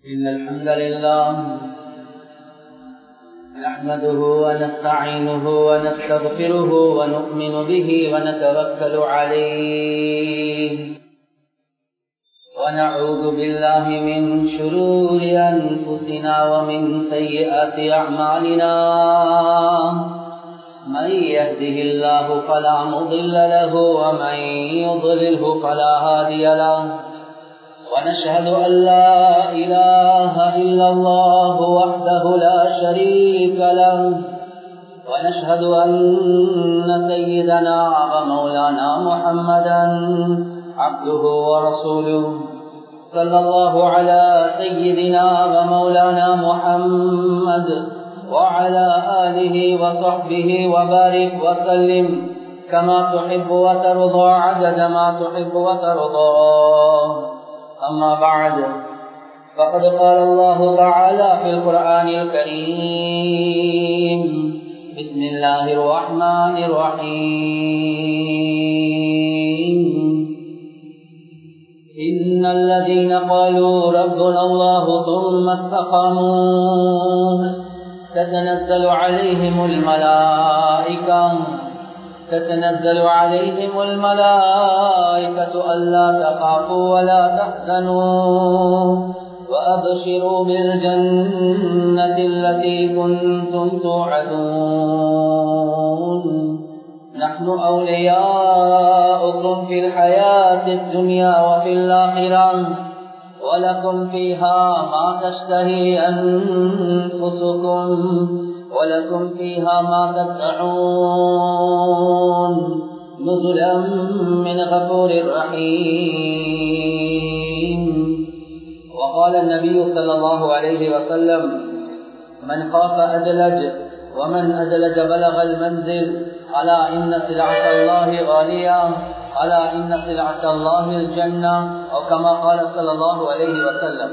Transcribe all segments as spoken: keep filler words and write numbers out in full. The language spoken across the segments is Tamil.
إن الحمد لله نحمده ونستعينه ونستغفره ونؤمن به ونتوكل عليه ونعوذ بالله من شرور أنفسنا ومن سيئات أعمالنا من يهده الله فلا مضل له ومن يضلله فلا هادي له ونشهد أن لا إله إلا الله وحده لا شريك له ونشهد أن سيدنا ومولانا محمدا عبده ورسوله صلى الله على سيدنا ومولانا محمد وعلى آله وصحبه وبارك وسلم كما تحب وترضى عدد ما تحب وترضى. أما بعد فقد قال الله تعالى في القرآن الكريم بسم الله الرحمن الرحيم إن الذين قالوا ربنا الله ثم استقاموا تتنزل عليهم الملائكة تتنزل عليهم الملائكة ألا تخافوا ولا تحزنوا وأبشروا بالجنة التي كنتم توعدون نحن أولياؤكم في الحياة الدنيا وفي الآخرة ولكم فيها ما تشتهي أنفسكم ولكم فيها ما تدعون نزلا من غفور رحيم. وقال النبي صلى الله عليه وسلم من خاف أدلج ومن أدلج بلغ المنزل ألا إن سلعة الله غالية ألا إن سلعة الله الجنة أو كما قال صلى الله عليه وسلم.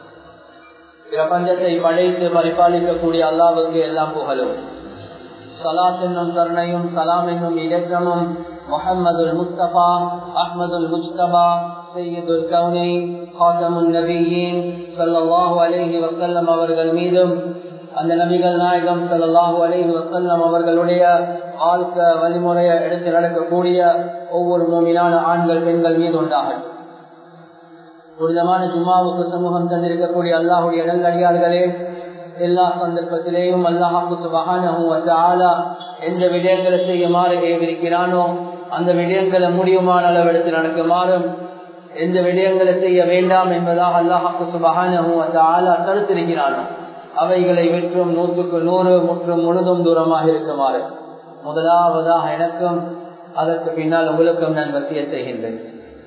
பிரபஞ்சத்தை படைத்து பரிபாலிக்கக்கூடிய அல்லாஹ்வுக்கு எல்லாம் புகழும். ஸலாத் என்னும் கருணையும் சலாம் என்னும் இரக்கமும் முஹம்மதுல் முஸ்தபா அஹ்மதுல் முஜ்தபா சய்யிதுல் கௌனைன் காதமுன் நபியீன் ஸல்லல்லாஹு அலைஹி வஸல்லம் அவர்கள் மீதும் அந்த நபிகள் நாயகம் ஸல்லல்லாஹு அலைஹி வஸல்லம் அவர்களுடைய வாழ்க்கை வழிமுறையை எடுத்து நடக்கக்கூடிய ஒவ்வொரு மூமினான ஆண்கள் பெண்கள் மீது உண்டாகட்டும். புனிதமான ஜும்மாவுக்கு சமூகம் தந்திருக்கக்கூடிய அல்லாஹுடைய நல்லடியார்களே, எல்லா சந்தர்ப்பத்திலேயும் அல்லாஹ் சுப்ஹானஹு வ தஆலா எந்த விடயங்களை செய்யுமாறு ஏவிருக்கிறானோ அந்த விடயங்களை முடியுமான அளவெடுத்து நடக்குமாறும் எந்த விடயங்களை செய்ய வேண்டாம் என்பதாக அல்லாஹ் சுப்ஹானஹு வ தஆலா தடுத்திருக்கிறானோ அவைகளை விற்றும் நூற்றுக்கு நூறு முற்றும் முழுதும் தூரமாக இருக்குமாறு முதலாவதாக எனக்கும் அதற்கு பின்னால் உங்களுக்கும் நான் வசியத் செய்கின்றேன்.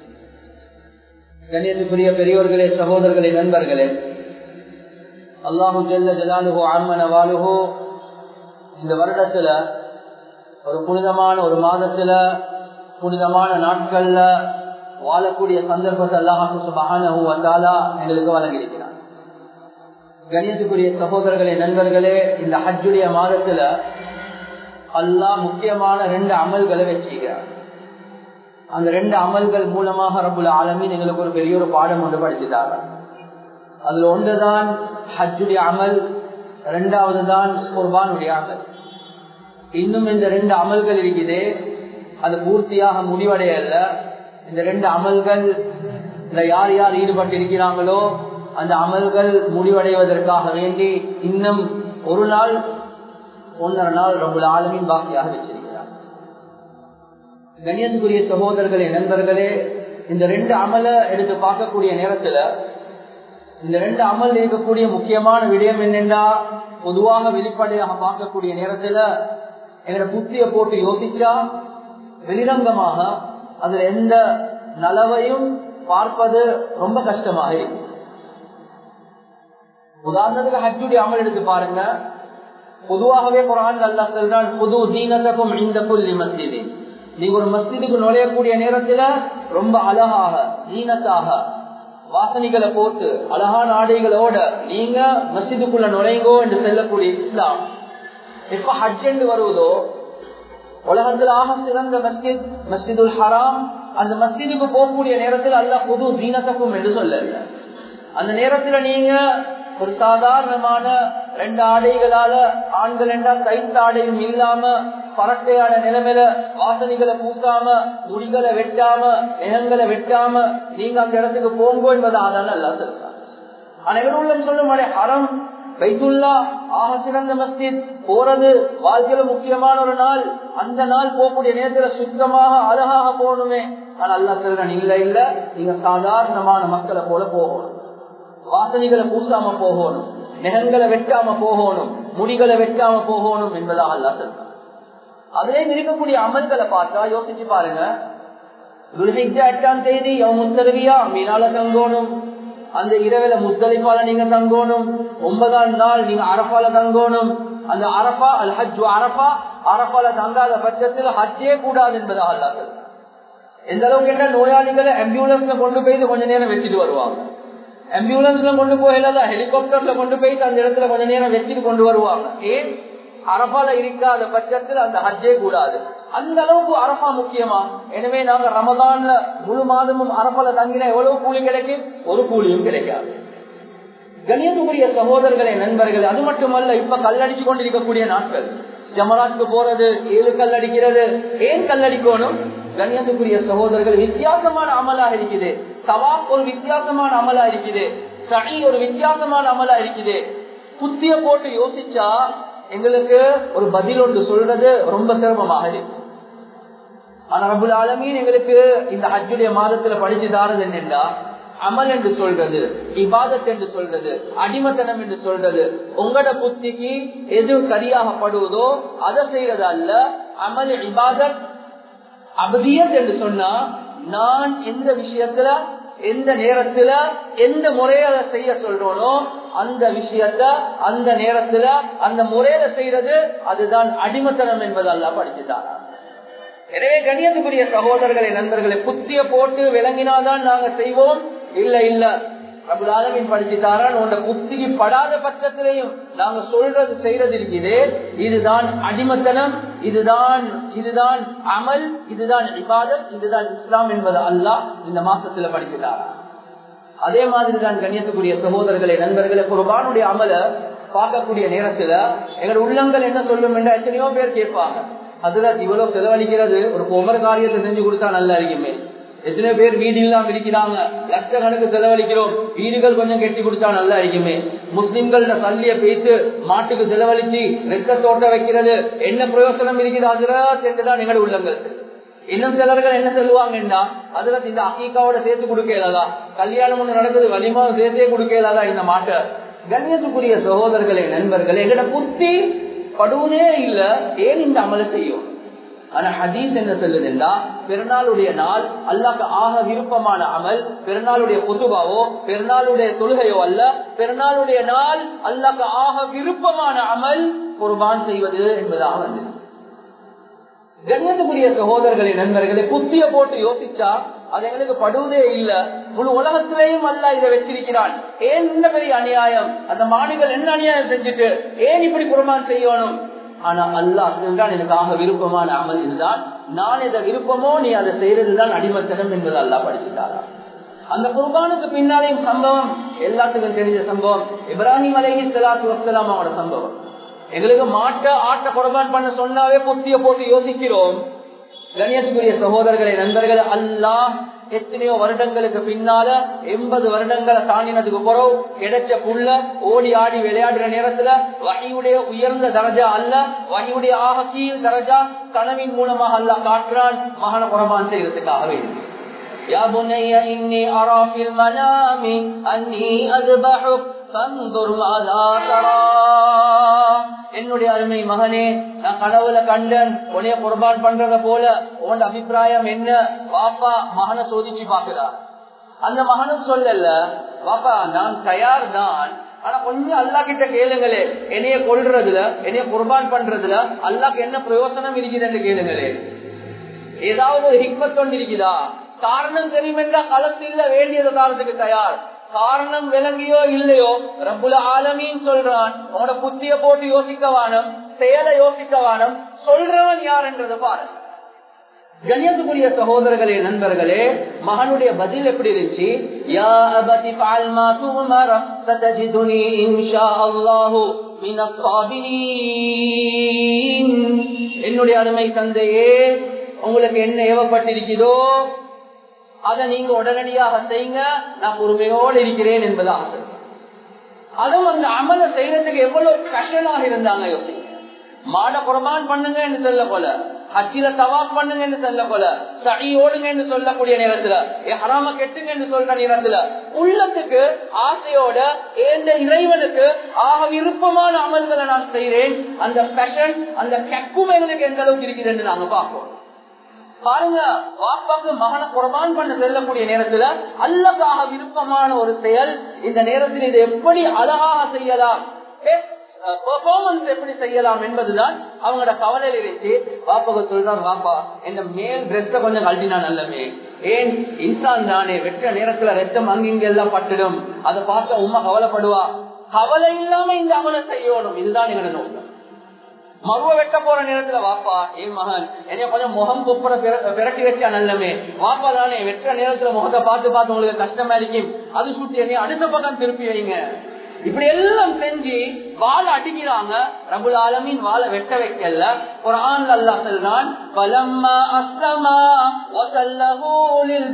கண்ணியத்துக்குரிய பெரியோர்களே, சகோதரர்களே, நண்பர்களே, அல்லாஹு ஜல்ல ஜலாலுஹு அம்மன வாலுஹு இந்த வருடத்துல ஒரு புனிதமான ஒரு மாதத்துல புனிதமான நாட்கள்ல வாழக்கூடிய சந்தர்ப்பத்தை அல்லாஹ் சுப்ஹானஹு வ தஆலா எங்களுக்கு வழங்கியிருக்கிறார். கண்ணியத்துக்குரிய சகோதரர்களே, நண்பர்களே, இந்த ஹஜ்ஜுடைய மாதத்துல அல்லாஹ் முக்கியமான ரெண்டு அமல்களை வச்சிருக்கிறார். அந்த ரெண்டு அமல்கள் மூலமாக ரப்புல் ஆலமீன் எங்களுக்கு ஒரு பெரிய ஒரு பாடம் ஒன்று படிச்சுட்டாங்க. அதுல ஒன்றுதான் ஹஜ்ஜுடைய அமல், இரண்டாவது தான் குர்பானுடைய அமல். இன்னும் இந்த ரெண்டு அமல்கள் இருக்குது, அது பூர்த்தியாக முடிவடையல. இந்த ரெண்டு அமல்கள் யார் யார் ஈடுபட்டிருக்கிறாங்களோ அந்த அமல்கள் முடிவடைவதற்காக வேண்டி இன்னும் ஒரு நாள் ஒன்றரை நாள் ரப்புல் ஆலமீன் பாக்கியாக வச்சிருக்கிறார். கண்ணியத்துக்குரிய சகோதரர்களே, நண்பர்களே, இந்த ரெண்டு அமல எடுத்து பார்க்கக்கூடிய நேரத்துல இந்த ரெண்டு அமல் இருக்கக்கூடிய முக்கியமான விடயம் என்னென்றா, பொதுவாக வெளிப்படையாக பார்க்கக்கூடிய நேரத்துல எங்களை புத்திய போட்டு யோசிச்சா வெளிரங்கமாக அதுல எந்த நலவையும் பார்ப்பது ரொம்ப கஷ்டமாக இருக்கு. உதாரணத்துக்கு ஹஜ்ஜுடைய அமல் எடுத்து பாருங்க. பொதுவாகவே குர்ஆன் அல்லாஹ் சொல்றான், புது தீனத்துக்கும் இந்த குல்லி மஸ்ஜிதி, நீங்க ஒரு மஸ்ஜிதுக்கு நுழையக்கூடிய நேரத்துல ரொம்ப அழகாக தீனத்தாக வாசனைகளை போட்டு அழகான ஆடைகளோட நீங்க மஸ்ஜிதுக்குள்ள நுழைங்கோ என்று சொல்லக்கூடிய இஸ்லாம் எப்ப ஹஜ் என்று வருவதோ உலகத்தில் ஆக சிறந்த மஸ்ஜித் மஸ்ஜிதுல் ஹராம், அந்த மஸ்ஜிதுக்கு போகக்கூடிய நேரத்தில் அல்லாஹ் புது தீனத்துக்கும் என்று சொல்லல. அந்த நேரத்துல நீங்க ஒரு சாதாரணமான ரெண்டு ஆடைகளால ஆண்கள் என்றால் தைத்த ஆடையும் இல்லாம பறக்கையான நிலைமையில வாசனைகளை பூசாம முடிகளை வெட்டாம நெகங்களை வெட்டாம நீங்க அந்த இடத்துக்கு போங்கோ என்பது அதனால அல்லா சொல்றாங்க. அனைவரும் சொல்லும் ஹரம் பைத்துல்லா ஆக சிறந்த மஸ்ஜித் போறது வாழ்க்கையில முக்கியமான ஒரு நாள். அந்த நாள் போகக்கூடிய நேரத்துல சுத்தமாக அழகாக போகணுமே. ஆனா அல்லா சொல்றான் இல்ல இல்ல நீங்க சாதாரணமான மக்களை போல போகணும், வாசனைகளை பூசாம போகணும், நெகங்களை வெட்டாம போகணும், முடிகளை வெட்டாம போகணும் என்பதாக அல்லா சொல்றான். அதுலயும் இருக்கக்கூடிய அமல்களை பார்த்தா யோசிச்சு பாருங்க. எட்டாம் தேதி முத்தரவியா மீனால தங்கணும், அந்த இரவில முஸ்தலிஃபால நீங்க தங்கணும், ஒன்பதாம் நாள் நீங்க அரபால தங்கணும். அந்த அரபா அல் ஹஜ் அரபா அரபால தங்காத பட்சத்தில் ஹஜ்ஜே கூடாது என்பதாக அல்லா சொல்றான். எந்த அளவுக்கு என்ன நோயாளிகளை ஆம்புலன்ஸ்ல கொண்டு போய் கொஞ்ச நேரம் வச்சுட்டு வருவாங்க, ஆம்புலன்ஸ்ல கொண்டு போயில ஹெலிகாப்டர்ல கொண்டு போயிட்டு அந்த இடத்துல கொஞ்ச நேரம் வச்சுட்டு கொண்டு வருவாங்க. ஏன்? அரபால இருக்காத பட்சத்தில் அந்த ஹஜ்ஜே கூடாது. அந்த அளவுக்கு அரபா முக்கியமா. எனவே நாங்க ரமதான்ல முழு மாதமும் அரபால தங்கினா எவ்வளவு கூலி கிடைக்கும்? ஒரு கூலியும் கிடைக்காது. கண்ணியத்துக்குரிய சகோதரர்களே, நண்பர்களே, அது மட்டுமல்ல இப்ப கல்லடிச்சு கொண்டிருக்கக்கூடிய நாட்கள், ஜமராத்துக்கு போறது, ஏழு கல் அடிக்கிறது. ஏன் கல்லடிக்கணும்? கண்ணியத்துக்குரிய சகோதரர்கள், வித்தியாசமான அமலா இருக்குது. சவாப் ஒரு வித்தியாசமான அமலா இருக்குது, சஹி ஒரு வித்தியாசமான அமலா இருக்குது. புத்திய போட்டு யோசிச்சா எங்களுக்கு ஒரு பதில் ஒன்று சொல்றது ரொம்ப சிரமமாக இருக்கு. ஆனா ரப்புல் ஆலமீன் எங்களுக்கு இந்த ஹஜ்ஜுடைய மாதத்துல படிச்சு தாரது என்னென்றா, அமல் என்று சொல்றது, இபாதத் என்று சொல்றது, அடிமத்தனம் என்று சொல்றது, உங்களோட புத்திக்கு எது சரியாக படுவதோ அதை செய்யறது அல்ல. அமல் இபாதத் அபதியத் என்று சொன்னா நான் எந்த விஷயத்துல எந்த நேரத்துல எந்த முறையில செய்ய சொல்றோனோ அந்த விஷயத்த அந்த நேரத்துல அந்த முறையில செய்யறது அதுதான் அடிமத்தனம் என்பது அல்லாஹ் படிச்சுட்டாங்க. எனவே கண்ணியத்துக்குரிய சகோதரர்களை, நண்பர்களை, புத்திய போட்டு விளங்கினாதான் நாங்க செய்வோம். இல்ல இல்ல ரப்புல் ஆலமீன் படிச்சுட்டாரான் உங்க புத்திக்கு படாத பட்சத்திலையும் நாங்க சொல்றது செய்யறது இருக்குது. இதுதான் அடிமத்தனம், இதுதான் இதுதான் அமல், இதுதான் இபாதத், இதுதான் இஸ்லாம் என்பது அல்லாஹ் இந்த மாசத்துல படிச்சுட்டாரா. அதே மாதிரிதான் கண்ணியத்துக்குரிய சகோதரர்களை, நண்பர்களை, குர்பானுடைய அமல பார்க்கக்கூடிய நேரத்துல எங்களோட உள்ளங்கள் என்ன சொல்லும் என்ற எத்தனையோ பேர் கேட்பாங்க. அதுல இவ்வளவு செலவழிக்கிறது ஒரு உமர் காரியத்தை செஞ்சு கொடுத்தா நல்லா இருக்குமே. எத்தனை பேர் வீடு இல்லாம இருக்கிறாங்க, லட்சக்கணக்கு செலவழிக்கிறோம், வீடுகள் கொஞ்சம் கெட்டி கொடுத்தா நல்லா இருக்குமே. முஸ்லிம்கள சல்லிய பேத்து மாட்டுக்கு செலவழிச்சு ரெக்க தோட்ட வைக்கிறது என்ன பிரயோசனம் இருக்குது? அதுல சென்றுதான் எங்களோட உள்ளங்கள். இன்னும் சிலர்கள் என்ன சொல்லுவாங்கன்னா, அதுல இந்த அக்கீக்காவோட சேர்த்து கொடுக்கலாதா, கல்யாணம் ஒண்ணு நடக்குது வலிமாவை சேர்த்தே கொடுக்கலாதா இந்த மாட்டை. கண்ணியத்துக்குரிய சகோதரர்களே, நண்பர்களே, எங்களோட புத்தி படுவதே இல்ல ஏன் இந்த அமலை செய்யும். ஆனா ஹதீஸ் என்ன சொல்லுதுன்னா, பெருநாளுடைய நாள் அல்லாஹ்க்கு ஆக விருப்பமான அமல் பெருநாளுடைய குதுபாவோ பெருநாளுடைய தொழுகையோ அல்ல. பெருநாளுடைய நாள் அல்லாஹ்க்கு ஆக விருப்பமான அமல் குர்பான் செய்வது என்பதாக வந்து. கண்ணியத்துக்குரிய சகோதரர்களை, நண்பர்களை, புத்திய போட்டு யோசிச்சா அது எங்களுக்கு படுவதே இல்ல. முழு உலகத்திலேயும் அல்லாஹ் இதை வச்சிருக்கிறான். ஏன் இந்த பெரிய அநியாயம்? அந்த மாடுகள் என்ன அநியாயம் செஞ்சுட்டு ஏன் இப்படி குர்பான் செய்யணும்? ஆனா அல்லாஹ் சொல்றான், எனக்காக விருப்பமான அமல் இதுதான், நான் எதை விருப்பமோ நீ அதை செய்யறதுதான் அடிமத்தனம் என்பது அல்லாஹ் படிச்சுட்டாரா. அந்த குர்பானுக்கு பின்னாலேயும் சம்பவம் எல்லாத்துக்கும் தெரிஞ்ச சம்பவம், இப்ராஹிம் அலைஹிஸ்ஸலாத்து வஸ்ஸலாம் அவரோட சம்பவம். எங்களுக்கு மாட்ட ஆட்ட குர்பான் பண்ண சொன்னாவே புத்திய போட்டு யோசிக்கிறோம். கண்ணியத்துக்குரிய சகோதரர்களை, நண்பர்கள், அல்லாஹ் எத்தனையோ வருடங்களுக்கு பின்னால எண்பது வருடங்களை தாண்டினதுக்கு பிறகு கிடைச்ச புள்ள ஓடி ஆடி விளையாடுற நேரத்துல வஹீயுடைய உயர்ந்த தரஜா அல்ல, வஹீயுடைய ஆக கீழ் தரஜா கனவின் மூலமாக அல்லாஹ் காட்டுறான் மகன குர்பான் செய்யறதுக்காகவே. யா புனைய இன்னி அரா ஃபில் மனாமி அன்னி அஸ்பஹுக் ஃபன்துர் மாதா தரா. என்னுடைய அருமை மகனே, நான் கனவுல கண்டன் உன்னைய குர்பான் பண்றத போல உன் அபிப்பிராயம் என்ன? பாப்பா மகனை சோதிச்சு பாக்குறா. அந்த மகனும் சொல்லல, பாப்பா நான் தயார் தான், ஆனா கொஞ்சம் அல்லா கிட்ட கேளுங்களே, என்னைய கொள்றதுல என்னைய குர்பான் பண்றதுல அல்லாக்கு என்ன பிரயோசனம் இருக்குதுன்னு கேளுங்களே. ஏதாவது ஒரு ஹிக்மத் கொண்டு இருக்குதா? காரணம் தெரியும் என்றா களத்து இல்ல, வேண்டியது காலத்துக்கு தயார். காரணம் விளங்கியோ இல்லையோ ரப்புல் ஆலமீன் சொல்றான், உங்களோட புத்திய போட்டு யோசிக்க வானம், செயலை யோசிக்க வானம், சொல்றவன் யார் என்றது பாருங்க. கண்ணியத்துக்குரிய சகோதரர்களே, நண்பர்களே, மகனுடைய பதில் எப்படி இருந்துச்சு? யா அபதி ஃபஅல் மா துமர சதஜிதுனி இன்ஷாஅல்லாஹு மினஸ் ஸாபிரீன். என்னுடைய அருமை தந்தையே, உங்களுக்கு என்ன ஏவப்பட்டிருக்கிறதோ அதை நீங்க உடனடியாக செய்யுங்க, நான் பொறுமையோடு இருக்கிறேன் என்பதாக. அதுவும் அந்த அமல செய்யறதுக்கு எவ்வளவு கஷ்டமாக இருந்தாங்க. யோசிங்க, மாட குர்பான் பண்ணுங்க என்று சொல்ல போல, ஹஜ்ஜில தவாப் பண்ணுங்க என்று சொல்ல போல, சஹி ஓடுங்க என்று சொல்லக்கூடிய நேரத்துல, ஹராம கெட்டுங்க என்று சொல்ற நேரத்துல உள்ளத்துக்கு ஆசையோட இந்த இறைவனுக்கு ஆக விருப்பமான அமல்களை நான் செய்யறேன். அந்த பேஷன், அந்த கெக்கும் எங்களுக்கு எந்த அளவுக்கு இருக்குது என்று நாங்க பார்ப்போம். பாருங்க, வாப்பாக்கு மகனை குர்பான் பண்ண செல்லக்கூடிய நேரத்துல அல்லாஹ்வுக்கு விருப்பமான ஒரு செயல். இந்த நேரத்தில் இதை எப்படி அழகாக செய்யலாம், பெர்ஃபார்மன்ஸ் எப்படி செய்யலாம் என்பதுதான் அவங்களோட கவலையில் இருந்துச்சு. வாப்பாக்கு சொல்றாரு, வாப்பா இந்த மேல் ரெத்த கொஞ்சம் கழட்டினா நல்லமே. ஏன், இன்சான் தானே, வெற்ற நேரத்துல ரத்தம் அங்கிங்க எல்லாம் பட்டுடும். அதை பார்க்க உமா கவலைப்படுவா. கவலை இல்லாம இந்த அமலை செய்யணும், இதுதான் எங்களோட நோக்கம். மருவ வெட்ட போற நேரத்துல, வாப்பா ஏன் மகன் என்னைய கொஞ்சம் முகம் குப்புற விரட்டி வச்சா நல்லமே. வாப்பா தானே, வெற்ற நேரத்துல முகத்தை பார்த்து பார்த்து உங்களுக்கு கஷ்டமா இருக்கும், அது சுட்டி என்னைய அடுத்த பக்கம் திருப்பி வைங்க. இப்படி எல்லாம் செஞ்சு வாழை அடிக்கிறாங்க. ரப்புல் ஆலமீன் வாழை வெட்ட வைக்கல. குர்ஆன்ல அல்லாஹ் சொல்றான், ஃபலம்மா அஸ்லமா வஸல்லஹு லில்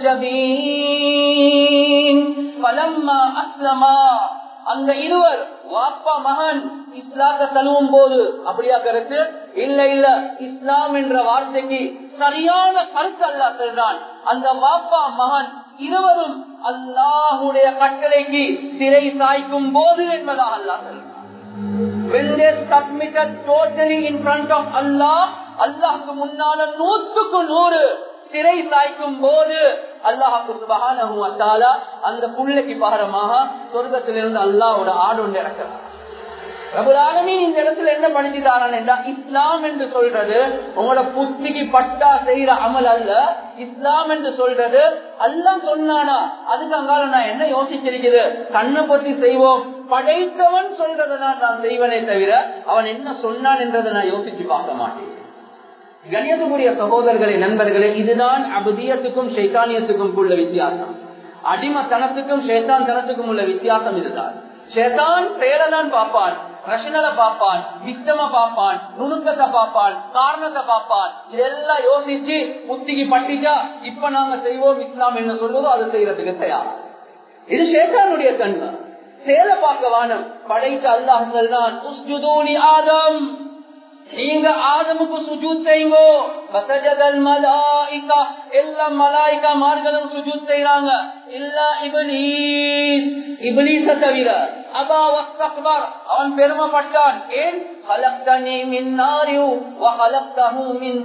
ஜபீன். ஃபலம்மா அஸ்லமா, அந்த இருவர் வாப்பா மகன் இஸ்லாத்தை தழுவும் போது, அப்படியா கருத்து இல்ல இல்ல, இஸ்லாம் என்ற வார்த்தைக்கு சரியான கருத்து அல்லாஹ் சொல்றான். அந்த வாப்பா மகன் இருவரும் அல்லாஹ்வுடைய கட்டளைக்கு சிறை சாய்க்கும் போது என்பதாக அல்லாஹ் சொல்றான். When they submitted totally in front of Allah, அல்லாஹ்வுக்கு முன்னால நூற்றுக்கு நூறு சிறை சாய்க்கும் போது அல்லாஹ் சுப்ஹானஹு வ தஆலா அந்த புள்ளைக்கு பகரமாக சொர்க்கத்திலிருந்து அல்லாஹ்வோட ஆடு ஒன்று இறக்குறார். ரப்புல் ஆலமீன் இந்த இடத்துல என்ன படிச்சுட்டாரான் என்றா, இஸ்லாம் என்று சொல்றது உங்களோட புத்திக்கு பட்டா செய்யற அமல் அல்ல. இஸ்லாம் என்று சொல்றது அல்லாஹ் சொன்னானா, அதுக்கு அங்கால நான் என்ன யோசிச்சிருக்கிறது, கண்ணை பத்தி செய்வோம், படைத்தவன் சொல்றதை நான் செய்வனே தவிர அவன் என்ன சொன்னான் என்றதை நான் யோசிச்சு பார்க்க மாட்டேன். கண்ணியத்துக்குரிய சகோதரர்களே, நண்பர்களே, இதுதான் அபுதியத்துக்கும் ஷைத்தானியத்துக்கும் உள்ள வித்தியாசம். அடிமத்தனத்துக்கும் ஷைத்தான் தனத்துக்கும் உள்ள வித்தியாசம் இதுதான். ஷைத்தான் செயலதான் பார்ப்பான், ரஷனலை பார்ப்பான், வித்தம பார்ப்பான், நுணுக்கத்தை பார்ப்பான், காரணத்தை பார்ப்பான். இதெல்லாம் யோசிச்சு புத்திக்கு பட்டிச்சா இப்ப நாங்க செய்வோம், இஸ்லாம் என்ன சொல்வதோ அதை செய்யறதுக்கு தயார். இது ஷைத்தானுடைய தன்மை. செயலை பார்க்க வானம். படைத்த அல்லாஹ் சொல்றான், உஸ்ஜுதூனி ஆதம், நீங்க ஆதமுக்கு சுஜூத் செய்யுங்க. ஃபஸஜதல் மலாயிகா, எல்லா மலாயிகாமார்களும் சுஜூத் செய்றாங்க. இல்லா இப்லீஸ், இப்லீஸ தவிர. அபா வஸ்தக்பர், அவன் பெருமைப்பட்டான். ஏன், خلقتني من نار وخلقته من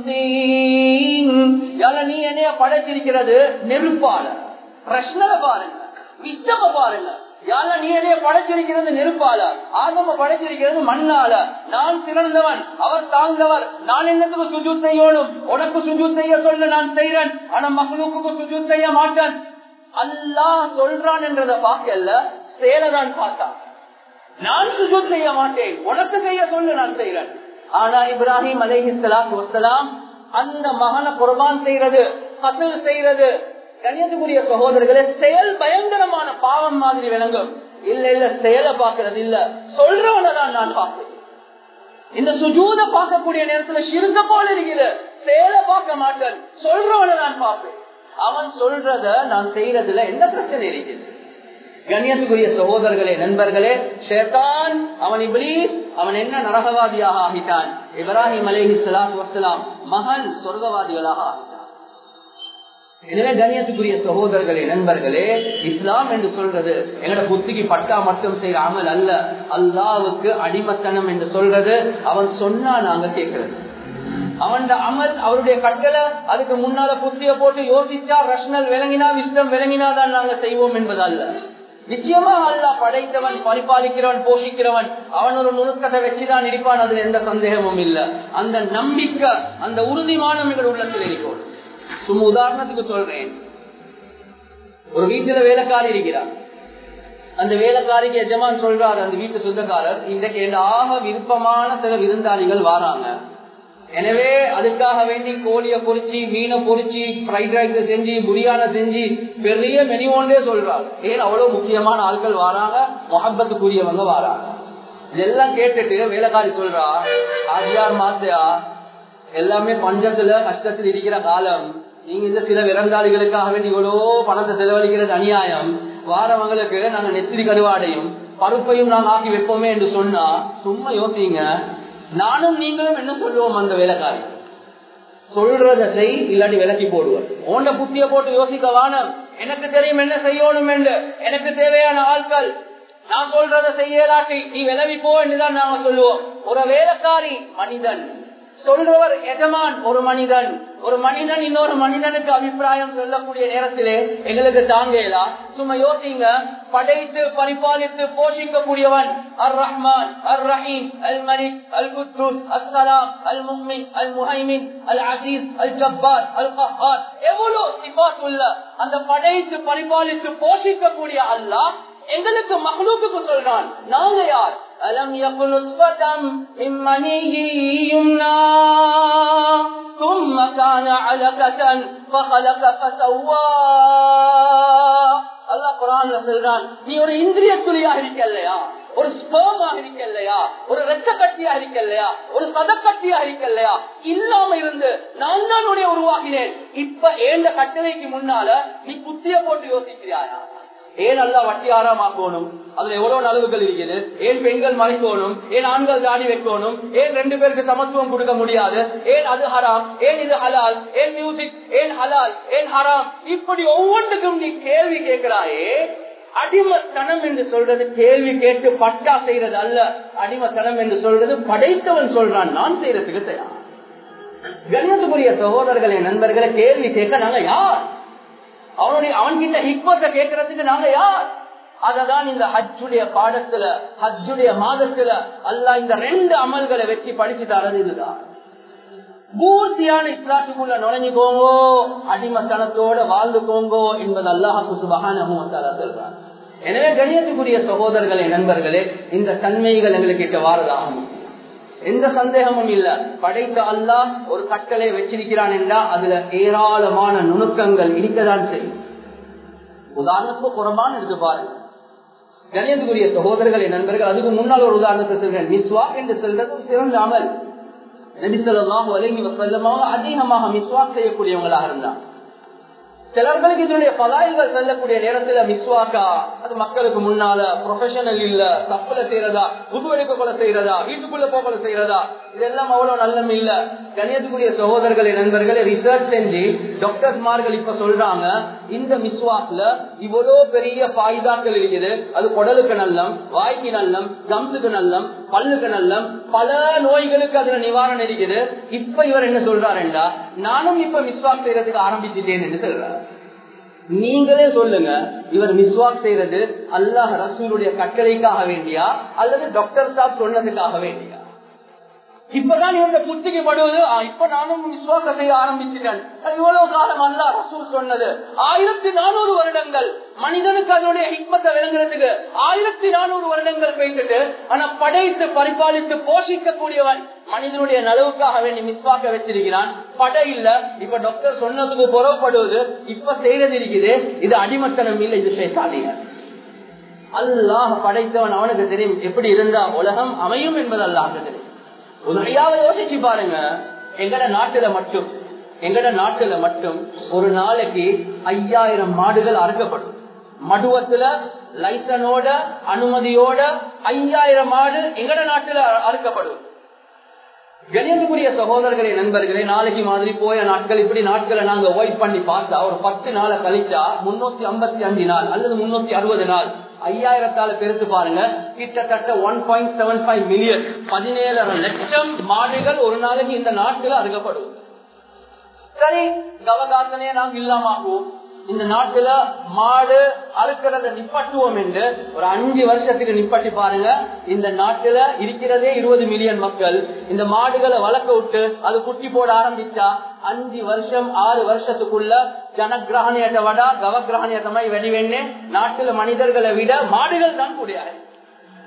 طين. யால நீ என்னைய படைச்சிருக்கிறது நெருப்பால. பிரஷ்னல பாருங்க, விஸ்தம பாருங்க. யால நீ என்னைய படைச்சிருக்கிறது நெருப்பால, ஆதம படைச்சிருக்கிறது மண்ணால. நான் சிறந்தவன், அவர் தாழ்ந்தவர். நான் என்னத்துக்கு சுஜூத் செய்யணும்? உனக்கு சுஜூத் செய்ய சொல்ல நான் செய்யறேன், ஆனா மக்லூக்கு சுஜூத் செய்ய மாட்டேன். அல்லாஹ் சொல்றான் என்றதை பார்க்கல, செயலதான் பார்த்தா. நான் சுஜூத் செய்ய மாட்டேன், உனக்கு செய்ய சொல்ல நான் செய்யறேன். ஆனா இப்ராஹிம் அலைஹிஸ்ஸலாத்து வஸ்ஸலாம் அந்த மகனை குர்பான் செய்யறது, கத்ல் செய்யறது, கண்ணியத்துக்குரிய சகோதரர்களே, செயல் பயங்கரமான பாவம் மாதிரி விளங்கும். இல்ல இல்ல, செயலை பார்க்கறது இல்ல, சொல்றவனதான் நான் பார்க்கிறேன். இந்த சுஜூத பார்க்கக்கூடிய நேரத்துல ஷிர்க போல இருக்கிறது. செயலை பார்க்க மாட்டேன், சொல்றவனை நான் பார்ப்பேன். அவன் சொல்றத நான் செய்யறதுல என்ன பிரச்சனை இருக்குது? கண்ணியத்துக்குரிய சகோதரர்களே, நண்பர்களே, ஷைத்தான் அவன் இப்லீஸ், அவன் என்ன நரகவாதியாக ஆகிட்டான். இப்ராஹிம் அலைஹிஸ்ஸலாத்து வஸ்ஸலாம் மகன் சொர்க்கவாதிகளாக ஆகிட்டான். எனவே கண்ணியத்துக்குரிய சகோதரர்களே, நண்பர்களே, இஸ்லாம் என்று சொல்றது எங்கட புத்திக்கு பட்டா மட்டும் செய்யற அமல் அல்ல. அல்லாஹ்வுக்கு அடிமத்தனம் என்று சொல்றது அவன் சொன்னா நாங்க கேட்கிறது. அவன் அமல், அவருடைய கட்டளை, அதுக்கு முன்னால புத்திய போட்டு யோசிச்சா, ரஷ்னல் விளங்கினா, விஸ்டம் விளங்கினா தான் நாங்க செய்வோம் என்பது அல்ல. நிச்சயமா அல்லாஹ் படைத்தவன், பரிபாலிக்கிறவன், போஷிக்கிறவன். அவன் ஒரு நுணுக்கத்தை வச்சுதான் இருப்பான், அதுல எந்த சந்தேகமும் இல்ல. அந்த நம்பிக்கை, அந்த உறுதிமானம் எங்கள் உள்ளத்தில் இருக்கும். சும்மா உதாரணத்துக்கு சொல்றேன், ஒரு வீட்டுல வேலைக்காரி இருக்கிறார். அந்த வேலைக்காரிக்கு எஜமான் சொல்றாரு, அந்த வீட்டு சொந்தக்காரர், இன்றைக்கு ஆக விருப்பமான சில விருந்தாளிகள் வாராங்க, எனவே அதுக்காக வேண்டி கோழிய பொரிச்சு மீனை பொரிச்சு ஃப்ரைட் ரைஸ் செஞ்சு பிரியாணி செஞ்சு பெரிய மெனு ஒன்றே சொல்றாங்க. ஏன் அவ்வளவு முக்கியமான ஆட்கள் வராங்க, முஹப்பத்துக்குரியவங்க வராங்க. இதெல்லாம் கேட்டுட்டு வேலைக்காரி சொல்றா, ஆஜியார் மாத்தையா எல்லாமே பஞ்சத்துல கஷ்டத்தில் இருக்கிற காலம், நீங்க இந்த சில விலங்காளிகளுக்காக வேண்டி இவ்வளோ பணத்தை செலவழிக்கிறது அநியாயம், வாரவங்களுக்கு நாங்க நெத்திரி கருவாடையும் பருப்பையும் நாங்க ஆக்கி வைப்போமே என்று சொன்னா சும்மா யோசிங்க. நானும் நீங்களும் என்ன சொல்லுவோம், அந்த வேலைக்காரி சொல்றத செய் இல்லாட்டி விலக்கி போடுவோம். ஓண்ட புத்திய போட்டு யோசிக்க வானம், எனக்கு தெரியும் என்ன செய்யணும் என்று, எனக்கு தேவையான ஆட்கள், நான் சொல்றத செய்யலாட்டி நீ விலகி போ என்றுதான் நாங்க சொல்லுவோம். ஒரு வேலைக்காரி மனிதன், சொல்றவர் எஜமான் ஒரு மனிதன். ஒரு மனிதன் இன்னொரு மனிதனுக்கு அபிப்பிராயம் சொல்லக்கூடிய நேரத்திலே எங்களுக்கு தாங்கலா. சும்மா யோசிங்க, படைத்து பரிபாலித்து போஷிக்கக்கூடியவன் அர் ரஹ்மான் அர் ரஹீம் அல் மலிக் அல் குத்தூஸ் அல் சலாம் அல் முஹ்மின் அல் முஹைமின் அல் அசீஸ் அல் ஜப்பார் அல் கஹ்ஹார், எவ்வளவு சிபாத் உள்ள அந்த படைத்து பரிபாலித்து போஷிக்கக்கூடிய அல்லாஹ் எங்களுக்கு மக்லூக்குக்கு சொல்றான், நாங்க யார்? அலம் யகுல் நுத்ஃபதம் மின் மனிய்யின் யும்னா ثم كان علقة فخلق فسوى. அல்லாஹ் குர்ஆன்ல சொல்றான், நீ ஒரு இந்திரிய துளியாக இருக்கல்லையா, ஒரு ஸ்பெர்மாக இருக்கல்லையா, ஒரு இரத்த கட்டியா இருக்கல்லையா, ஒரு சதக்கட்டியா இருக்கல்லையா, இல்லாம இருந்து நான் தான் உன்னை உருவாக்கினேன். இப்ப ஏண்ட கட்டளைக்கு முன்னால நீ புத்திய போட்டு யோசிக்கிறாயா? ஏன் அல்லா வட்டி ஆறாமாக்கணும், அதுல எவ்வளவு நலவுகள் இருக்குது, ஏன் பெண்கள் மறைக்கணும், ஏன் ஆண்கள் தாடி வைக்கணும், ஏன் ரெண்டு பேருக்கு சமத்துவம் கொடுக்க முடியாது, ஏன் அது ஹராம், ஏன் இது ஹலால், ஏன் மியூசிக், ஏன் ஹலால், ஏன் ஹராம், இப்படி ஒவ்வொன்றுக்கும் நீ கேள்வி கேட்கிறாயே. அடிமத்தனம் என்று சொல்றது கேள்வி கேட்டு பட்டா செய்யறது அல்ல. அடிமத்தனம் என்று சொல்றது படைத்தவன் சொல்றான், நான் செய்யறதுக்கு தயார். கண்ணியத்துக்குரிய சகோதரர்களே, நண்பர்களை, கேள்வி கேட்க நாங்க யார்? அவனுடைய அவன்கிட்ட ஹிக்மத்தை கேட்கறதுக்கு நாங்க யார்? அததான் இந்த ஹஜ்ஜுடைய பாடத்துல, ஹஜ்ஜுடைய மாதத்துல அல்லாஹ் இந்த ரெண்டு அமல்களை வச்சு படிச்சு தரது. இதுதான் பூர்த்தியான இஸ்லாத்துக்குள்ள நுழைஞ்சுக்கோங்கோ, அடிமத்தனத்தோட வாழ்ந்துக்கோங்கோ என்பது அல்லாஹ் சுப்ஹானஹு வ தஆலா சொல்றான். எனவே கண்ணியத்துக்குரிய சகோதரர்களே, நண்பர்களே, இந்த தன்மைகள் எங்களுக்கு வாரதாகும், எந்த சந்தேகமும் இல்ல. படைத்த அல்லாஹ் ஒரு கட்டளை வச்சிருக்கிறான் என்றா அதுல ஏராளமான நுணுக்கங்கள் இருக்கதான் செய்யும். உதாரணத்துக்கு குர்ஆன் எடுத்து பாருங்க கண்ணியத்துக்குரிய சகோதரர்களே, நண்பர்கள். அதுக்கு முன்னால் ஒரு உதாரணத்தை சொல்றேன். மிஸ்வாக் என்று சொல்றது சிறந்த அமல். நபி ஸல்லல்லாஹு அலைஹி வஸல்லம் அதிகமாக மிஸ்வாக் செய்யக்கூடியவங்களாக இருந்தாங்க. சிலர்களுக்கு இதனுடைய பலாய்கள் செல்லக்கூடிய நேரத்துல மிஸ்வாக்கா அது மக்களுக்கு முன்னால ப்ரொஃபஷனல் இல்ல, தப்புல செய்யறதா, புதுவெடுக்க கொலை செய்யறதா, வீட்டுக்குள்ள போகல செய்யறதா, இதெல்லாம் அவ்வளவு நல்லம் இல்ல. கண்ணியத்துக்குரிய சகோதரர்களே, நண்பர்களே, ரிசர்ச் செஞ்சு டாக்டர்ஸ்மார்கள் இப்ப சொல்றாங்க, இந்த மிஸ்வாக்ல இவ்வளவு பெரிய பாய்தாக்கள் இருக்குது. அது குடலுக்கு நல்லம், வாய்க்கு நல்லம், கம்ஸுக்கு நல்லம், பல்லுக்கு நல்லம், பல நோய்களுக்கு அதுல நிவாரணம் இருக்குது. இப்ப இவர் என்ன சொல்றாருண்டா, நானும் இப்ப மிஸ்வாக் செய்யறதுக்கு ஆரம்பிச்சுட்டேன் என்று சொல்றாரு. நீங்களே சொல்லுங்க, இவர் மிஸ்வாக் செய்யறது அல்லாஹ் ரசூலுடைய கட்டளைக்காக வேண்டியா அல்லது டாக்டர் சாப் சொன்னதுக்காக வேண்டியா? இப்பதான் இவங்க புத்திக்கு படுவது, இப்ப நானும் மிஸ்வாக்க செய்ய ஆரம்பிச்சுட்டேன். இவ்வளவு காலம் அல்லாஹ் ரசூல் சொன்னது ஆயிரத்தி நானூறு வருடங்கள், மனிதனுக்கு அதனுடைய ஹிக்மத்தை விளங்குறதுக்கு ஆயிரத்தி நானூறு வருடங்கள் போயிட்டு, ஆனா படைத்து பரிபாலித்து போஷிக்க கூடியவன் மனிதனுடைய நலவுக்காக வேண்டி மிஸ்வாக்க வச்சிருக்கிறான். படை இல்ல, இப்ப டாக்டர் சொன்னதுக்கு புறப்படுவது இப்ப செய்யறது இருக்குது. இது அடிமத்தனம் இல்லை, இது ஷைத்தானிய. அல்லாஹ் படைத்தவன் அவனுக்கு தெரியும் எப்படி இருந்தா உலகம் அமையும் என்பது அல்லாஹ்க்கு தெரியும். உதவியாவை யோசிச்சு பாருங்க, எங்கட நாட்டுல மட்டும் எங்கட நாட்டுல மட்டும் ஒரு நாளைக்கு ஐயாயிரம் மாடுகள் அறுக்கப்படும். மடுவத்துல லைசனோட அனுமதியோட ஐயாயிரம் மாடு எங்கட நாட்டுல அறுக்கப்படும். கணியத்துக்குரிய சகோதரர்களே, நண்பர்களே, நாளைக்கு மாதிரி போய நாட்கள் இப்படி நாட்களை நாங்க ஒய்ட் பண்ணி பார்த்தா ஒரு பத்து நாளை கழிச்சா முன்னூத்தி ஐம்பத்தி அஞ்சு நாள் அல்லது முன்னூத்தி அறுபது நாள் ஐயாயிரத்தால பெருத்து பாருங்க, கிட்டத்தட்ட one point seven five million பதினேழரை லட்சம் மாடுகள் ஒரு நாளைக்கு இந்த நாட்டுல அறுக்கப்படும். சரி, கவகாசனையே நாங்க இல்லாம இந்த நாட்டுல மாடு அறுக்கிறத நிப்பாட்டுவோம் என்று ஒரு அஞ்சு வருஷத்துக்கு நிப்பாட்டி பாருங்க. இந்த நாட்டுல இருக்கிறதே இருபது மில்லியன் மக்கள். இந்த மாடுகளை வளர்க்க விட்டு அது குட்டி போட ஆரம்பிச்சா அஞ்சு வருஷம் ஆறு வருஷத்துக்குள்ள ஜனகிரகணியத்தை விட கவகிரகணியத்தமாய் வெடிவெண்ணே நாட்டுல மனிதர்களை விட மாடுகள் தான் கூடிய.